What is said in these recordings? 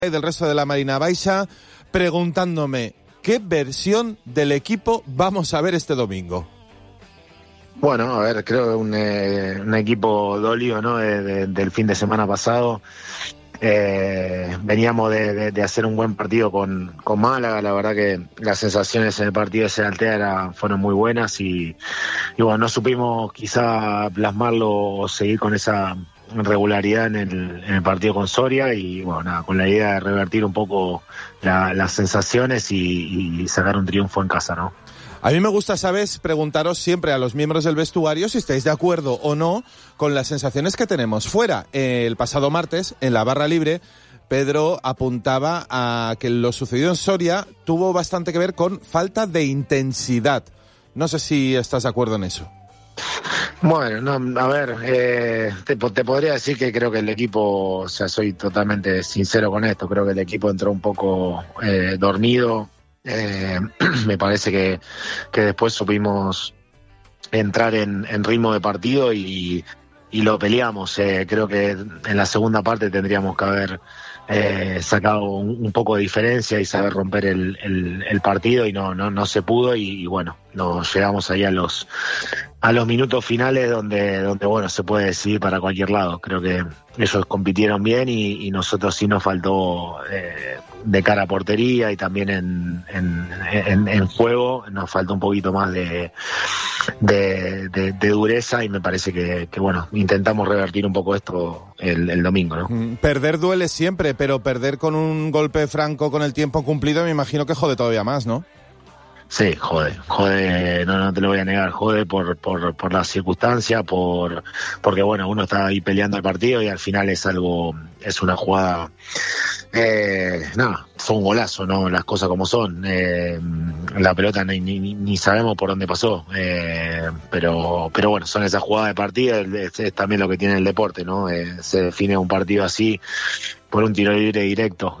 y del resto de la Marina Baixa, preguntándome qué versión del equipo vamos a ver este domingo. Bueno, a ver, creo que un equipo dolido, ¿no? Del fin de semana pasado. Veníamos de hacer un buen partido con Málaga. La verdad que las sensaciones en el partido de Sealtea fueron muy buenas y bueno, no supimos quizá plasmarlo o seguir con esa regularidad en el partido con Soria y bueno, nada, con la idea de revertir un poco las sensaciones y sacar un triunfo en casa, ¿no? A mí me gusta, ¿sabes?, preguntaros siempre a los miembros del vestuario si estáis de acuerdo o no con las sensaciones que tenemos fuera. El pasado martes, en la barra libre, Pedro apuntaba a que lo sucedido en Soria tuvo bastante que ver con falta de intensidad. No sé si estás de acuerdo en eso. Bueno, no, a ver, te podría decir que creo que el equipo, o sea, soy totalmente sincero con esto, creo que el equipo entró un poco dormido. Me parece que después supimos entrar en ritmo de partido y lo peleamos. Creo que en la segunda parte tendríamos que haber sacado un poco de diferencia y saber romper el partido y no se pudo y bueno, nos llegamos ahí a los minutos finales donde bueno, se puede decidir para cualquier lado. Creo que ellos compitieron bien y nosotros sí nos faltó de cara a portería y también en juego nos faltó un poquito más de dureza y me parece que bueno, intentamos revertir un poco esto el domingo, ¿no? Perder duele siempre, pero perder con un golpe franco con el tiempo cumplido me imagino que jode todavía más, ¿no? Sí, jode, no te lo voy a negar, jode por las circunstancias, porque bueno, uno está ahí peleando el partido y al final es una jugada, fue un golazo, ¿no? Las cosas como son, la pelota ni sabemos por dónde pasó, pero bueno, son esas jugadas de partido, es también lo que tiene el deporte, ¿no? Se define un partido así por un tiro libre directo.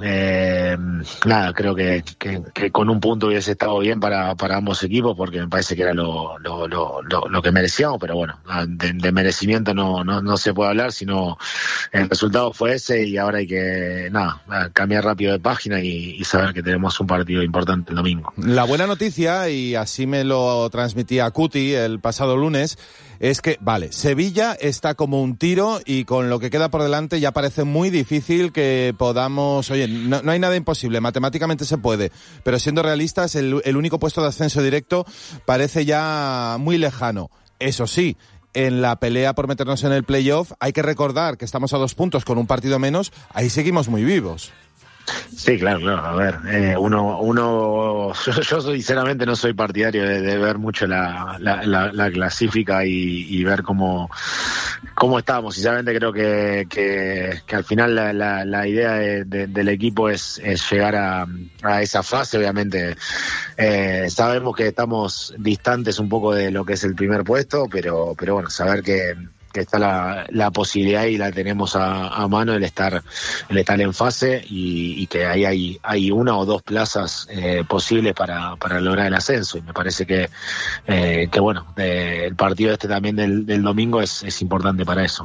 Creo que con un punto hubiese estado bien para ambos equipos porque me parece que era lo que merecíamos, pero bueno, de merecimiento no se puede hablar, sino el resultado fue ese y ahora hay que cambiar rápido de página y saber que tenemos un partido importante el domingo. La buena noticia, y así me lo transmitía Cuti el pasado lunes, es que, vale, Sevilla está como un tiro y con lo que queda por delante ya parece muy difícil que podamos... Oye, no hay nada imposible, matemáticamente se puede, pero siendo realistas, el único puesto de ascenso directo parece ya muy lejano. Eso sí, en la pelea por meternos en el playoff hay que recordar que estamos a 2 puntos con un partido menos, ahí seguimos muy vivos. Sí, claro, a ver, yo sinceramente no soy partidario de ver mucho la clasifica y ver cómo estamos. Sinceramente creo que al final la idea del equipo es llegar a esa fase. Obviamente sabemos que estamos distantes un poco de lo que es el primer puesto, pero bueno, saber que está la posibilidad y la tenemos a mano el estar en fase y que ahí hay 1 o 2 plazas posibles para lograr el ascenso y me parece que bueno, el partido también del domingo es importante para eso.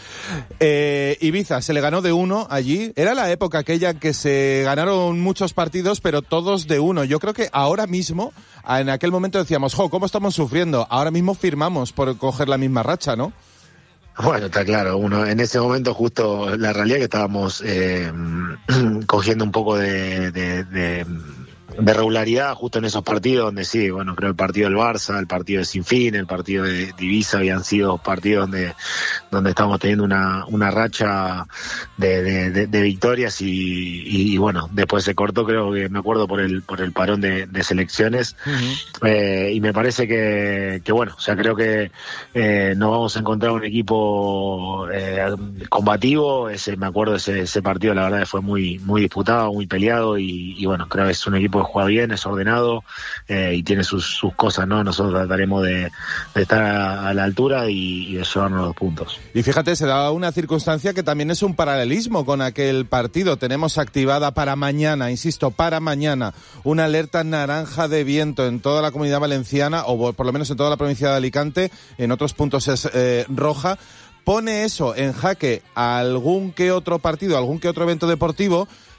Ibiza se le ganó de 1 allí, era la época aquella en que se ganaron muchos partidos pero todos de 1, yo creo que ahora mismo, en aquel momento decíamos, ¿cómo estamos sufriendo? Ahora mismo firmamos por coger la misma racha, ¿no? Bueno, está claro, en ese momento justo la realidad que estábamos cogiendo un poco de regularidad justo en esos partidos donde sí, bueno, creo el partido del Barça, el partido de Sinfín, el partido de Ibiza habían sido partidos donde estábamos teniendo una racha de victorias y bueno, después se cortó, creo que me acuerdo por el parón de selecciones. Y me parece que bueno, o sea, creo que nos vamos a encontrar un equipo combativo. Me acuerdo ese partido, la verdad que fue muy disputado, muy peleado y bueno, creo que es un equipo que juega bien, es ordenado y tiene sus cosas, ¿no? Nosotros trataremos de estar a la altura y de llevarnos los puntos. Y fíjate, se da una circunstancia que también es un paralelismo con aquel partido. Tenemos activada para mañana, insisto, para mañana, una alerta naranja de viento en toda la Comunidad Valenciana, o por lo menos en toda la provincia de Alicante, en otros puntos es roja. Pone eso en jaque a algún que otro partido, algún que otro evento deportivo,